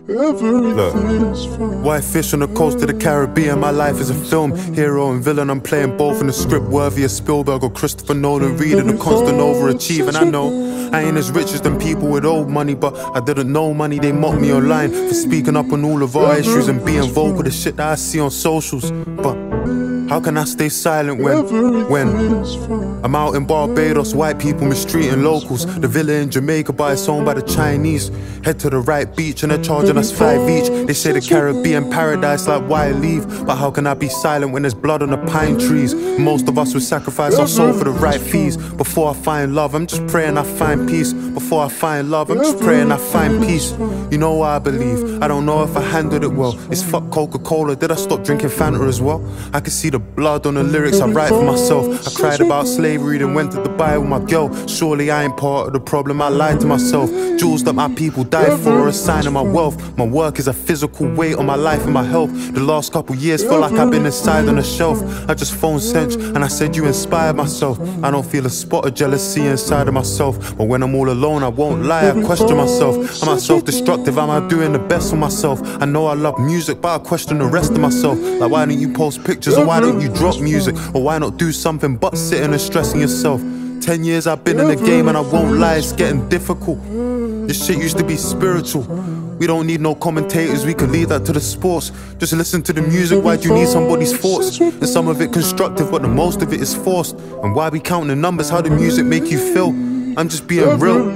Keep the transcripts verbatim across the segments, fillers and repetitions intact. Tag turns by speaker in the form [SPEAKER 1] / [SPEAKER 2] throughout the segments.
[SPEAKER 1] Look, white fish on the coast of the Caribbean, my life is a film. Hero and villain, I'm playing both in a script worthy of Spielberg or Christopher Nolan. Reading a constant overachieving, I know I ain't as rich as them people with old money, but I didn't know money. They mocked me online for speaking up on all of our issues and being vocal, the shit that I see on socials. But how can I stay silent when, when I'm out in Barbados, white people mistreating locals. The villa in Jamaica, but it's owned by the Chinese. Head to the right beach and they're charging us five each. They say the Caribbean paradise, like why leave? But how can I be silent when there's blood on the pine trees? Most of us would sacrifice our soul for the right fees. Before I find love, I'm just praying I find peace. Before I find love, I'm just praying I find peace. You know what I believe, I don't know if I handled it well. It's fuck Coca-Cola, did I stop drinking Fanta as well? I can see the blood on the lyrics I write for myself. I cried about slavery, then went to Dubai with my girl. Surely I ain't part of the problem, I lied to myself. Jewels that my people died for are a sign of my wealth. My work is a physical weight on my life and my health. The last couple years feel like I've been inside on a shelf. I just phoned Sench and I said you inspired myself. I don't feel a spot of jealousy inside of myself. But when I'm all alone, I won't lie, I question myself. Am I self-destructive? Am I doing the best for myself? I know I love music, but I question the rest of myself. Like why don't you post pictures, or why don't you drop music? Or why not do something but sitting and stressing yourself? Ten years I've been in the game and I won't lie, it's getting difficult. This shit used to be spiritual. We don't need no commentators, we can leave that to the sports. Just listen to the music, why do you need somebody's thoughts? And some of it constructive, but the most of it is forced. And why we counting the numbers, how the music make you feel? I'm just being real.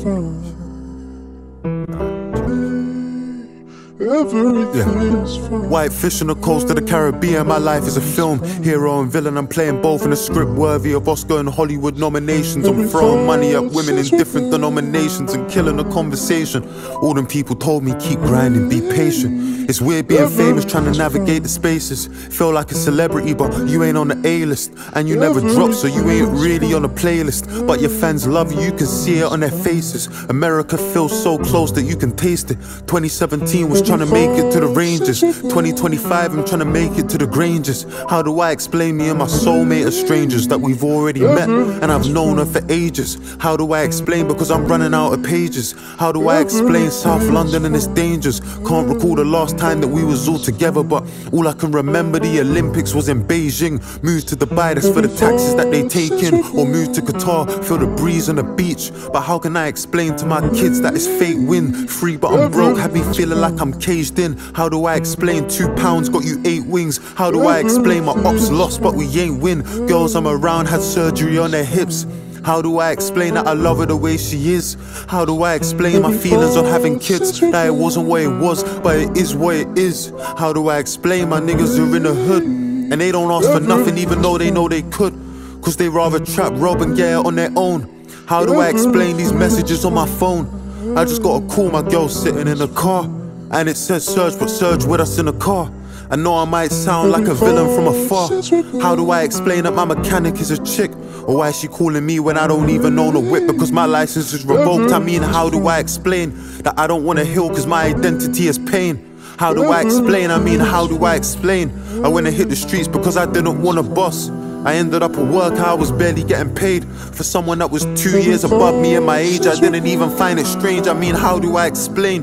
[SPEAKER 1] Yeah. White fish on the coast of the Caribbean, my life is a film. Hero and villain, I'm playing both in a script worthy of Oscar and Hollywood nominations. I'm throwing money at women in different denominations and killing the conversation. All them people told me keep grinding, be patient. It's weird being famous, trying to navigate the spaces. Feel like a celebrity, but you ain't on the A-list. And you never drop, so you ain't really on the playlist. But your fans love you, you can see it on their faces. America feels so close that you can taste it. twenty seventeen was trying to make it to the Rangers. twenty twenty-five, I'm trying to make it to the Grangers. How do I explain me and my soulmate are strangers that we've already met and I've known her for ages? How do I explain because I'm running out of pages? How do I explain South London and its dangers? Can't recall the last time that we was all together, but all I can remember the Olympics was in Beijing. Moved to Dubai, that's for the taxes that they take in. Or moved to Qatar, feel the breeze on the beach. But how can I explain to my kids that it's fake win? Free but I'm broke, had me feeling like I'm caged in. How do I explain two pounds got you eight wings? How do I explain my ops lost but we ain't win? Girls I'm around had surgery on their hips. How do I explain that I love her the way she is? How do I explain my feelings on having kids? That it wasn't what it was, but it is what it is. How do I explain my niggas are in the hood and they don't ask for nothing even though they know they could? Cause they rather trap, rob and get it on their own. How do I explain these messages on my phone? I just got a call, my girl sitting in the car and it says Serge, but Serge with us in the car. I know I might sound like a villain from afar. How do I explain that my mechanic is a chick? Or why is she calling me when I don't even own a whip because my license is revoked? I mean, how do I explain that I don't want to heal because my identity is pain? How do I explain? I mean, how do I explain? I went and hit the streets because I didn't want a boss. I ended up at work, I was barely getting paid. For someone that was two years above me in my age, I didn't even find it strange. I mean, how do I explain?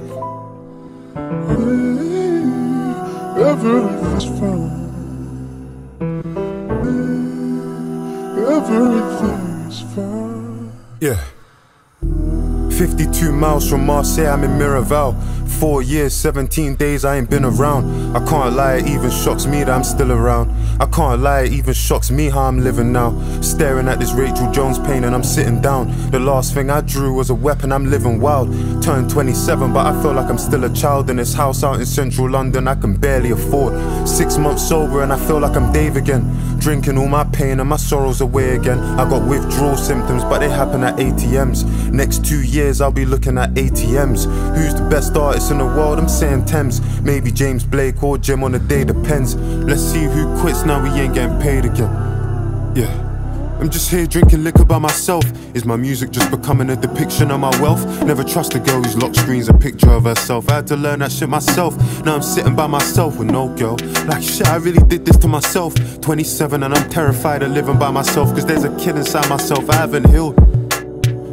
[SPEAKER 2] Everything's fine. Everything's fine.
[SPEAKER 1] Yeah. fifty-two miles from Marseille, I'm in Miraval. Four years, seventeen days, I ain't been around. I can't lie, it even shocks me that I'm still around. I can't lie, it even shocks me how I'm living now. Staring at this Rachel Jones painting, I'm sitting down. The last thing I drew was a weapon, I'm living wild. Turned twenty-seven, but I feel like I'm still a child. In this house out in central London, I can barely afford. Six months sober and I feel like I'm Dave again. Drinking all my pain and my sorrows away again. I got withdrawal symptoms, but they happen at A T Ms. Next two years, I'll be looking at A T Ms. Who's the best artist in the world? I'm saying Thames. Maybe James Blake or Jim on the day, depends. Let's see who quits now we ain't getting paid again. Yeah. I'm just here drinking liquor by myself. Is my music just becoming a depiction of my wealth? Never trust a girl whose lock screen's a picture of herself. I had to learn that shit myself. Now I'm sitting by myself with no girl. Like shit, I really did this to myself. twenty-seven and I'm terrified of living by myself, cause there's a kid inside myself I haven't healed.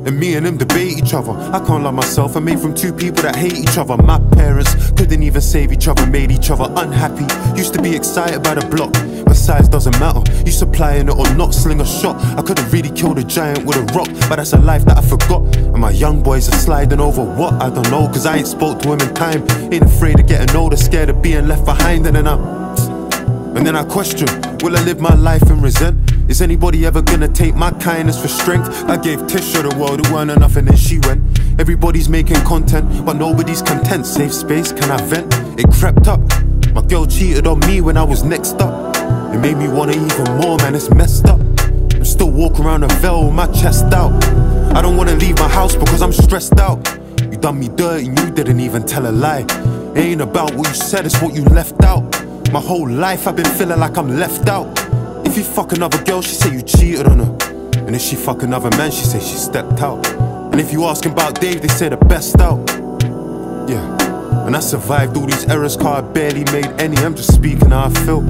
[SPEAKER 1] And me and him debate each other. I can't love myself, I'm made from two people that hate each other. My parents couldn't even save each other, made each other unhappy. Used to be excited by the block, but size doesn't matter. You supplying it or not, sling a shot. I could've really killed a giant with a rock, but that's a life that I forgot. And my young boys are sliding over what? I don't know, cause I ain't spoke to him in time. Ain't afraid of getting older, scared of being left behind. And then I And then I question, will I live my life and resent? Is anybody ever gonna take my kindness for strength? I gave Tisha the world, it weren't enough and then she went. Everybody's making content, but nobody's content. Safe space, can I vent? It crept up. My girl cheated on me when I was next up. It made me want it even more, man, it's messed up. I'm still walking around a veil with my chest out. I don't wanna leave my house because I'm stressed out. You done me dirty and you didn't even tell a lie. It ain't about what you said, it's what you left out. My whole life I've been feeling like I'm left out. If you fuck another girl, she say you cheated on her. And if she fuck another man, she say she stepped out. And if you asking about Dave, they say the best out. Yeah, and I survived all these errors, cause I barely made any. I'm just speaking how I feel.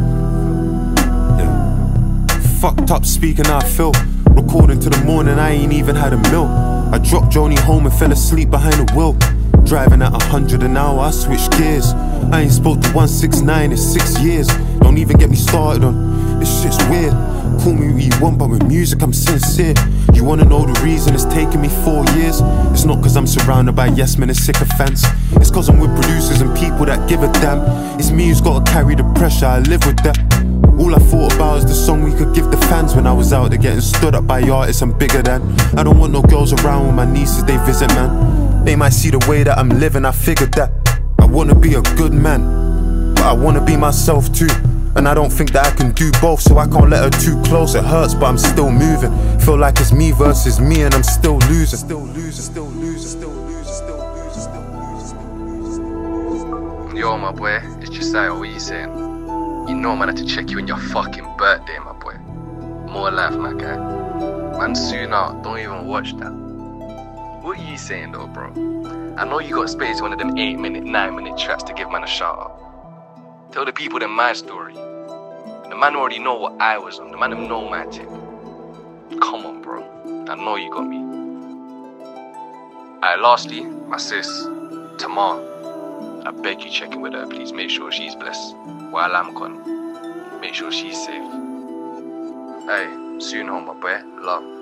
[SPEAKER 1] Yeah, fucked up speaking how I feel. Recording to the morning, I ain't even had a meal. I dropped Joni home and fell asleep behind the wheel. Driving at a hundred an hour, I switch gears. I ain't spoke to one six nine in six years. Don't even get me started on this shit's weird. Call me what you want, but with music I'm sincere. You wanna know the reason it's taken me four years? It's not cause I'm surrounded by yes men and sycophants. It's cause I'm with producers and people that give a damn. It's me who's gotta carry the pressure, I live with that. All I thought about is the song we could give the fans. When I was out there getting stood up by artists I'm bigger than. I don't want no girls around when my nieces they visit, man. They might see the way that I'm living, I figured that. I wanna be a good man, but I wanna be myself too. And I don't think that I can do both, so I can't let her too close. It hurts, but I'm still moving. Feel like it's me versus me and I'm still losing. Still losing, still losing, still losing, still losing, still losing, still losing.
[SPEAKER 3] Yo, my boy, it's Josiah, what you saying? You know man, I had to check you on your fucking birthday, my boy. More life, my guy. Man, soon out, don't even watch that. What are you saying though, bro? I know you got space one of them eight minute, nine minute tracks to give man a shout out. Tell the people then my story. The man already know what I was on. The man them know my tip. Come on, bro. I know you got me. Alright, lastly, my sis, Tamar. I beg you check in with her, please. Make sure she's blessed. While I'm gone, make sure she's safe. Hey, soon home, my boy. Love.